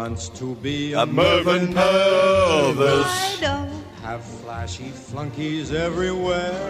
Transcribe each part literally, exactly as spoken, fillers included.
wants to be a, A Mervyn Purvis. I don't. Have flashy flunkies everywhere.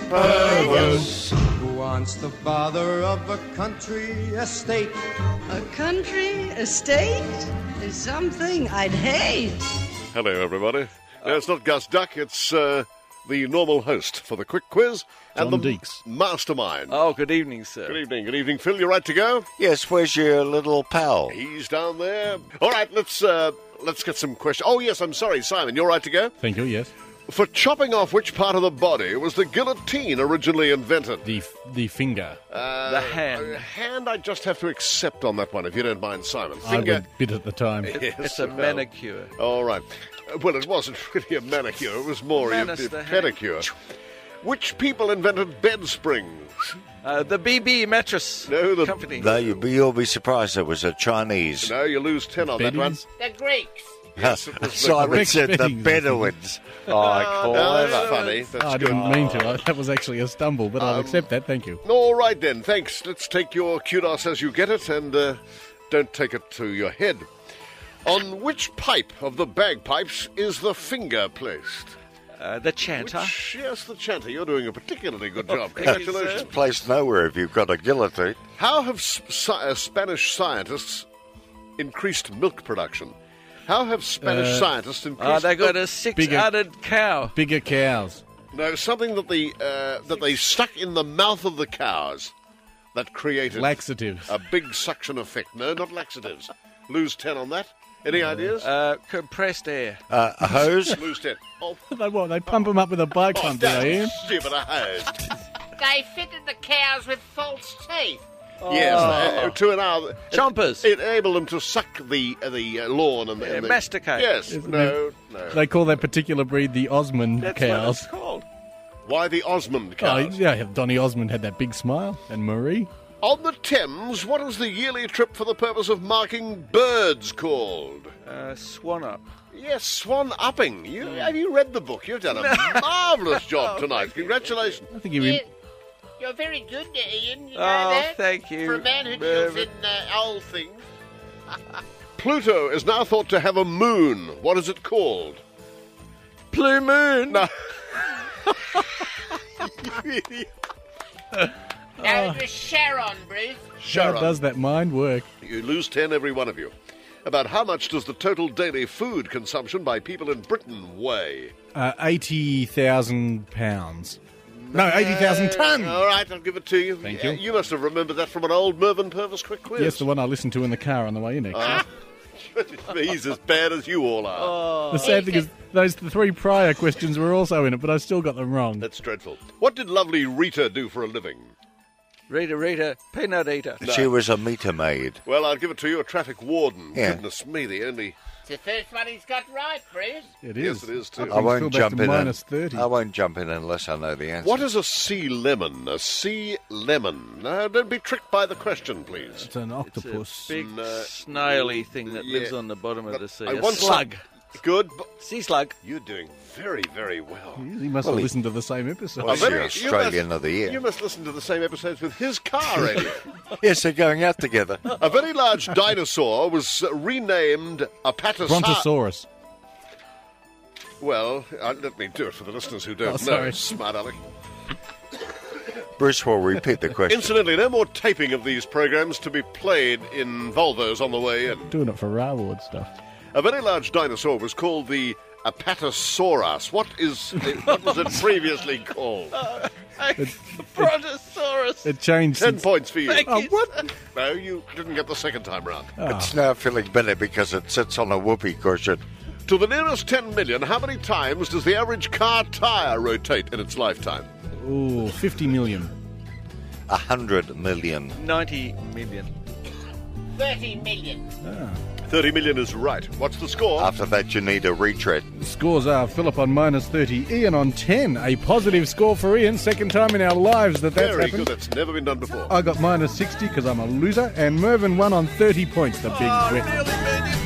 Purvis. Who wants the bother of a country estate? A country estate is something I'd hate. Hello, everybody. No, it's not Gus Duck, it's uh, the normal host for the quick quiz and John the Deeks. mastermind. Oh, good evening, sir. Good evening, good evening. Phil, you right to go? Yes, where's your little pal? He's down there. All right, let's uh, let's get some questions. Oh, yes, I'm sorry, Simon, you're right to go? Thank you, yes. For chopping off which part of the body was the guillotine originally invented? The the finger. Uh, The hand. uh, hand, I just have to accept on that one, if you don't mind, Simon. I Finger. did bit at the time. Yes, It's a well, manicure. All right. Uh, Well, it wasn't really a manicure. It was more a, a Manis the hand. pedicure. Which people invented bed springs? Uh, the B B mattress No, the- company. No, you'll be, you'll be surprised it was a Chinese. No, you lose ten on that one. Beddies? The Greeks. Yes, it was the Simon Greek said the Beddies. Bedouins. Oh, No, clever. that's funny. That's Oh, I good. didn't mean to. I, that was actually a stumble, but I'll Um, accept that. Thank you. All right, then. Thanks. Let's take your kudos as you get it, and uh, don't take it to your head. On which pipe of the bagpipes is the finger placed? Uh, the chanter. Which, yes, the chanter. You're doing a particularly good job. thank you, Congratulations. sir. Placed nowhere if you've got a guillotine. How have sp- sci- uh, Spanish scientists increased milk production? How have Spanish Uh, scientists increased Oh, they got milk- a six-headed cow. Bigger cows. No, something that the uh, that they stuck in the mouth of the cows that created Laxatives. a big suction effect. No, not laxatives. Lose ten on that. Any ideas? Uh, compressed air. Uh, a hose? Lose ten. Oh, They what? They pump them up with a bike oh pump, do they, Ian? that's stupid. A hose. They fitted the cows with false teeth. Yes, uh, to an hour. Chompers. It enabled them to suck the uh, the uh, lawn and the, Yeah, and the masticate. Yes. Isn't No. No. They call that particular breed the Osmond That's what cows. it's called. Why the Osmond Oh, cows? yeah, Donny Osmond had that big smile, and Marie. On the Thames, what is the yearly trip for the purpose of marking birds called? Uh, swan up. Yes, swan upping. You, have you read the book? You've done a marvellous job tonight. Congratulations. I think he. You, Re- you're very good, Ian. You know Oh, that? thank you. For a man who deals Mervyn. in uh, old things. Pluto is now thought to have a moon. What is it called? Blue moon. No. No, it was Sharon, Bruce. how Sharon. does that mind work? You lose ten, every one of you. About how much does the total daily food consumption by people in Britain weigh? Uh, eighty thousand pounds. No, eighty thousand ton. All right, I'll give it to you. Thank Uh, you. You must have remembered that from an old Mervyn Purvis quick quiz. Yes, the one I listened to in the car on the way in. Actually. Ah. He's as bad as you all are. the sad thing is, those the three prior questions were also in it, but I still got them wrong. That's dreadful. What did lovely Rita do for a living? Rita, Rita, peanut eater. She was a meter maid. Well, I'll give it to you, a traffic warden. Yeah. Goodness me, the only... It's the first one he's got right, Bruce. It Yes, is. it is too. That I brings won't Phil back jump to in. minus un- thirty. I won't jump in unless I know the answer. What is a sea lemon? A sea lemon. Now, don't be tricked by the question, please. It's an It's octopus. a big No. snaily thing that Yeah. lives on the bottom of the sea. I A want some- slug. Good. But Sea slug. you're doing very, very well. He must Well, have he- listened to the same episode. Well, I He's bet the you Australian must- of the year. You must listen to the same episodes with his car radio. Yes, they're going out together. A very large dinosaur was renamed Apatosaurus. Brontosaurus. Well, uh, let me do it for the listeners who don't Oh, know. sorry. Smart Alec. Bruce will repeat the question. Incidentally, no more taping of these programs to be played in Volvos on the way in. Doing it for Railward stuff. A very large dinosaur was called the Apatosaurus. What is what was it previously called? Brontosaurus. It changed Ten since... points for you. Thank Oh, you, what? No, you didn't get the second time round. It's now feeling better because it sits on a whoopee cushion. To the nearest ten million, how many times does the average car tyre rotate in its lifetime? Ooh, fifty million. A hundred million. ninety million. thirty million. thirty million is right. What's the score? After that, you need a retread. Scores are Philip on minus thirty, Ian on ten. A positive score for Ian. Second time in our lives that that's Very happened. good. That's never been done before. I got minus sixty because I'm a loser. And Mervyn won on thirty points, the big win. Nearly made it.